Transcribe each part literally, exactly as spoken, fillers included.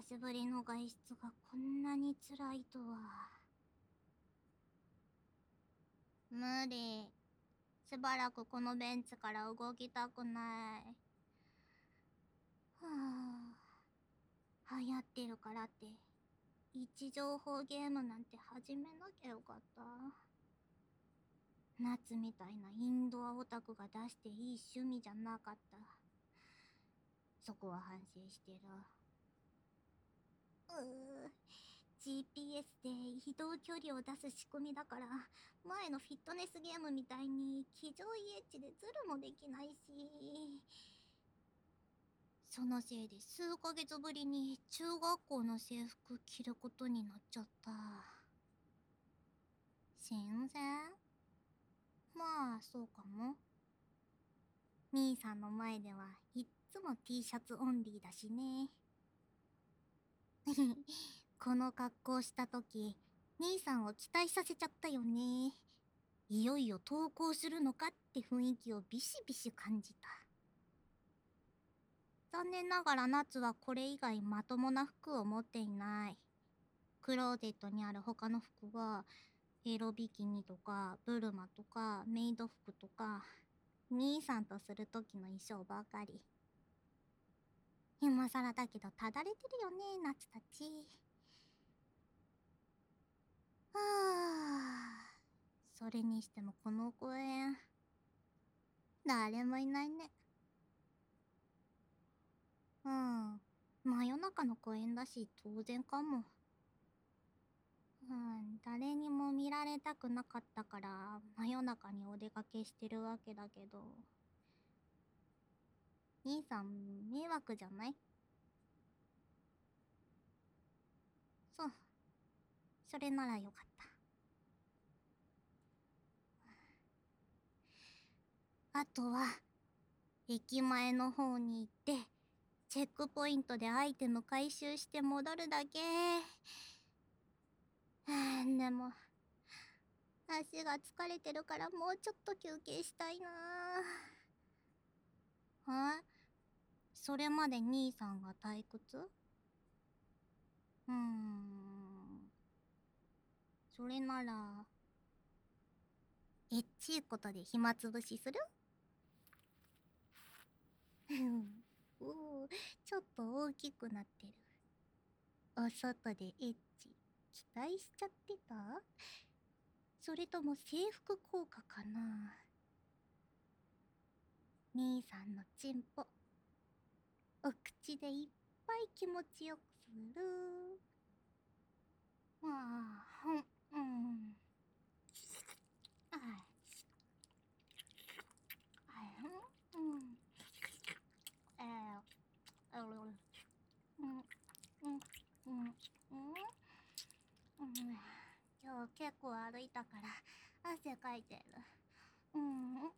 しぶりの外出がこんなに辛いとは。無理。しばらくこのベンチから動きたくない。はあ、流行ってるからって位置情報ゲームなんて始めなきゃよかった。夏みたいなインドアオタクが出していい趣味じゃなかった。そこは反省してる。うー ジーピーエス で移動距離を出す仕組みだから、前のフィットネスゲームみたいに騎乗位エッジでズルもできないし、そのせいで数ヶ月ぶりに中学校の制服着ることになっちゃった。新鮮？まあそうかも。兄さんの前ではいっつも T シャツオンリーだしね。この格好した時、兄さんを期待させちゃったよね。いよいよ登校するのかって雰囲気をビシビシ感じた。残念ながら夏はこれ以外まともな服を持っていない。クローゼットにある他の服はエロビキニとかブルマとかメイド服とか、兄さんとする時の衣装ばかり。今更だけどただれてるよね、夏たち。はあ、それにしてもこの公園誰もいないね。うん、真夜中の公園だし当然かも。うん、誰にも見られたくなかったから真夜中にお出かけしてるわけだけど、兄さん迷惑じゃない？そう、それならよかった。あとは駅前の方に行ってチェックポイントでアイテム回収して戻るだけ。はあ、でも足が疲れてるからもうちょっと休憩したいな。あ、それまで兄さんが退屈？うーん、それならエッチいことで暇つぶしする？おお、ちょっと大きくなってる。お外でエッチ期待しちゃってた？それとも制服効果かな？兄さんのチンポお口でいっぱい気持ちよくする。まあ、うん、ああ、うん、えー、うん、うん、うん、うん、うん、今日結構歩いたから汗かいてる。うん、うん、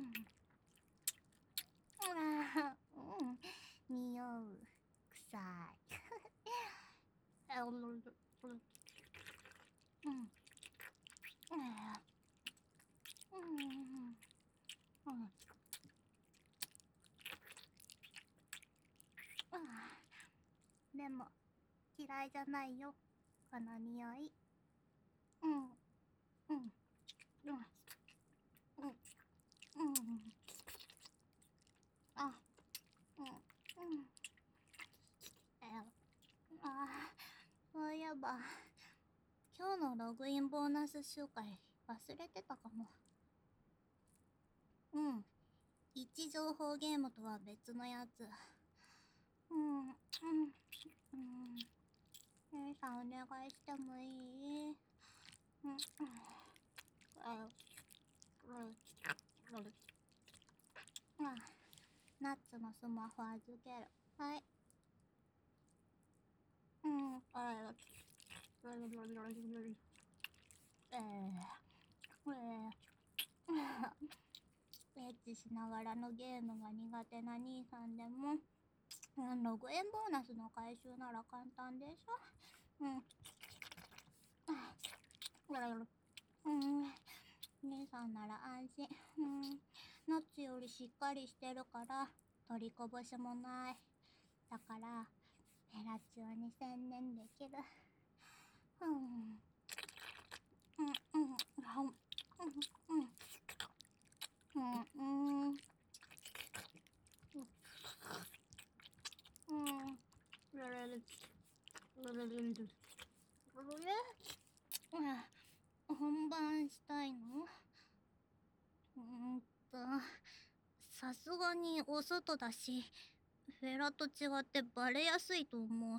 うん、匂う。臭い。うん、うん、うん、うん。でも嫌いじゃないよ、この匂い。うん、うん、うん、うん、うん、あ、うん、うん。え、あ、そういえば今日のログインボーナス集会忘れてたかも。うん、位置情報ゲームとは別のやつ。うん、うん、うん。姉さんお願いしてもいい？うん、うん、あ、うん、うん。あ、ナッツのスマホ預ける。はい。うん、あ、えー、えー、エッチしながらのゲームが苦手な兄さんでも、うん、ログインボーナスの回収なら簡単でしょ。うん。うん。姉さんなら安心。うん。ナッツよりしっかりしてるから取りこぼしもない。だからヘラチオに専念できる。うん。うんうんうんうんうんうんうん本番したいの？うーんと、さすがにお外だし、フェラと違ってバレやすいと思う。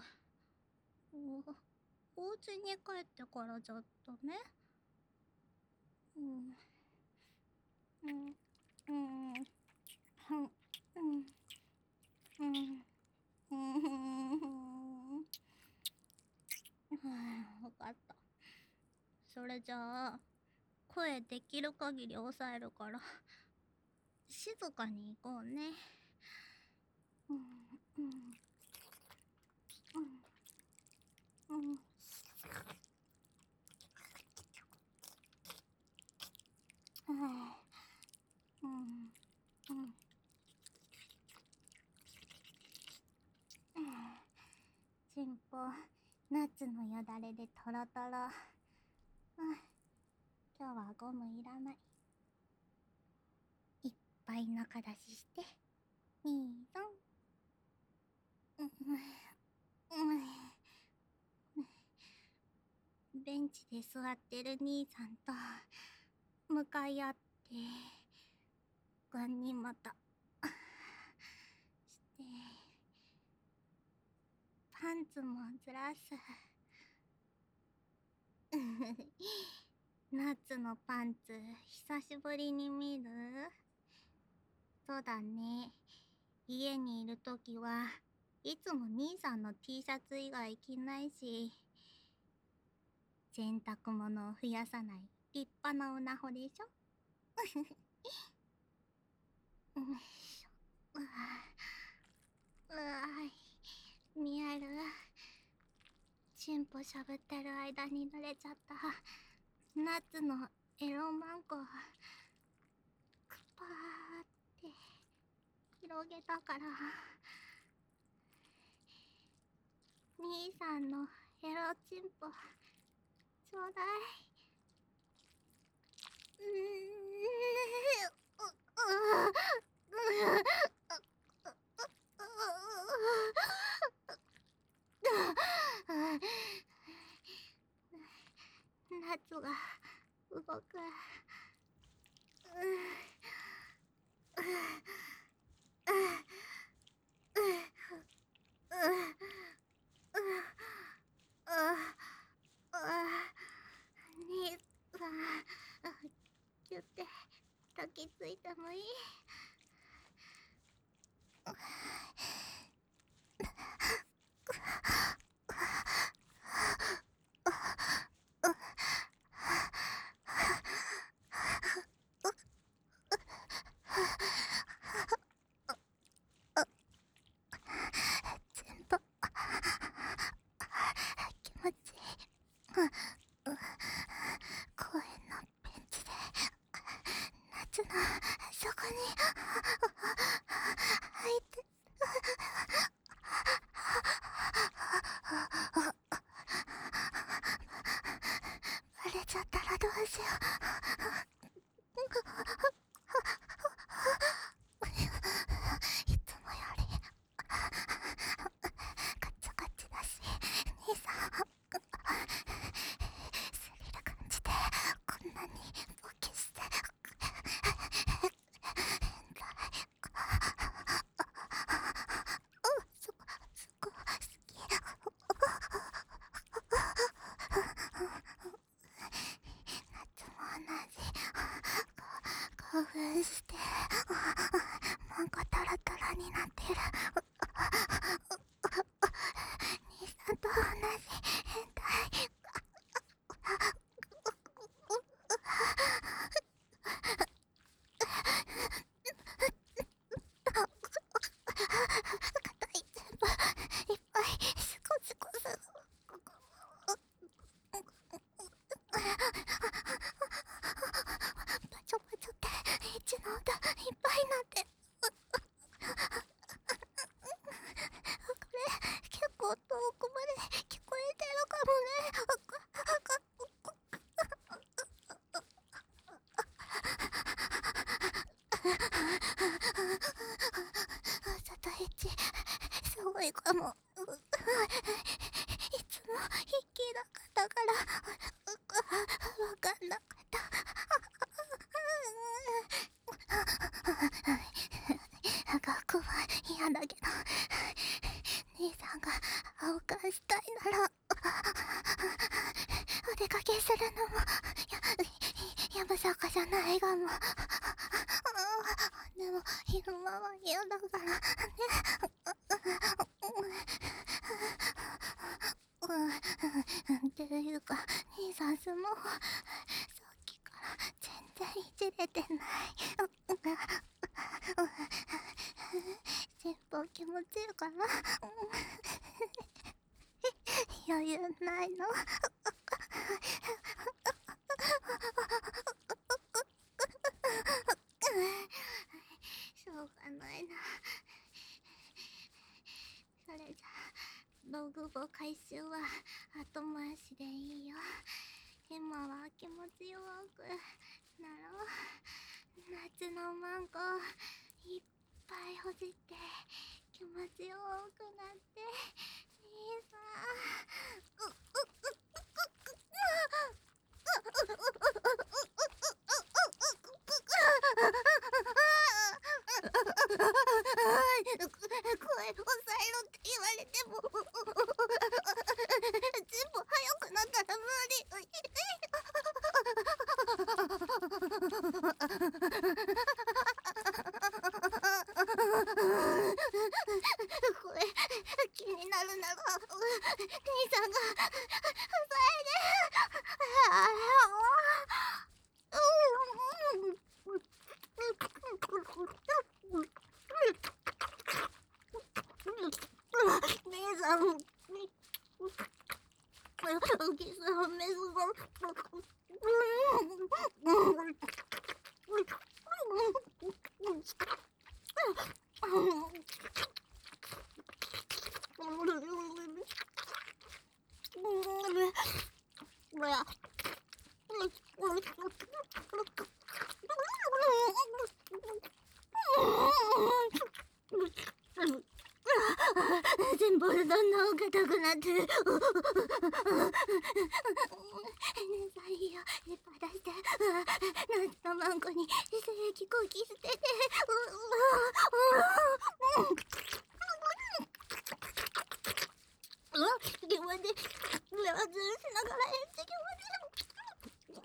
お、お家に帰ってからじゃダメ？うん。うん。うん。うん。うん。うん。うん。わかった。それじゃあ、声できる限り抑えるから、静かに行こうね。うん。うん。うん。うん。うん。うん。うん。チンポ、ナッツのよだれでトロトロ。うん。今日はゴムいらない。いっぱい中出しして。にーさん。うん。うん。ベンチで座ってる兄さんと向かい合って、ガンにまたして、パンツもずらす。ナッツのパンツ久しぶりに見る？そうだね。家にいるときはいつも兄さんの T シャツ以外着ないし、洗濯物を増やさない立派なオナホでしょ？ういしょ。うわうわ見える？チンポしゃぶってる間に濡れちゃったナッツのエロマンコクパーって広げたから、兄さんのエロチンポちょうだい。うナッツが動く。兄さん、キュって抱きついてもいい？ いかも。いつもヒッキーなかったからわかんなかった。学校は嫌だけど、兄さんが青缶したいならお出かけするのもややぶさかじゃないかも。でも昼間は嫌だからね。っていうか兄さんスマホさっきから全然いじれてない。先方気持ちいいかな。余裕ないの。しょうがないな。それじゃあ道具簿回収は後回しでいいよ。今は気持ちよくなろう。夏のマンゴーいっぱいほじって気持ちよくなって兄さん。うう声抑えろって言われても全部早くなったら無理。これ気になるなら兄さんが抑えて。姉さんキスはメス全部どんどん硬くなってる。姉さんいいよ、いっぱい出して。夏のマンゴに精液こき捨てて。うわっ気持ちいい。うわずるしながらエッチ気持ちいい。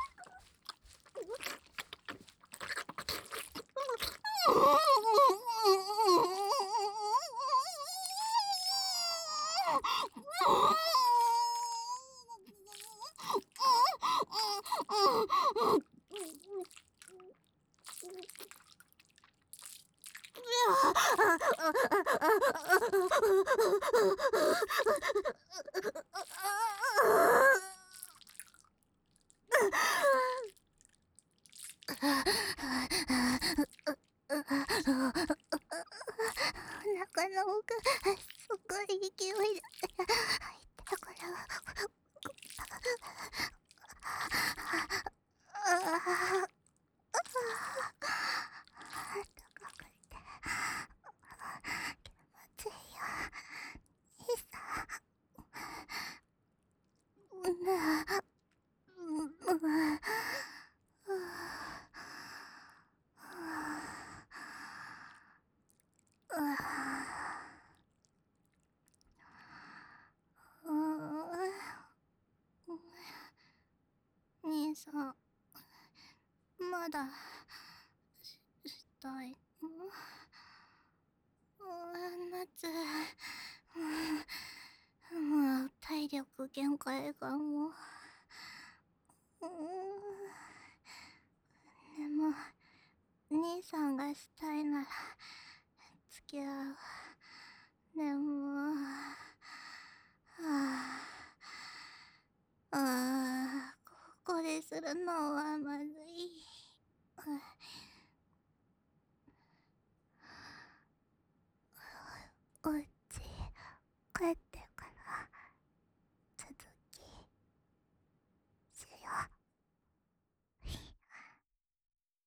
中の奥すごい勢いで入ってたから。兄さんまだしたいの？夏もう体力限界かも。でも兄さんがしたいなら付き合う。でもああここでするのは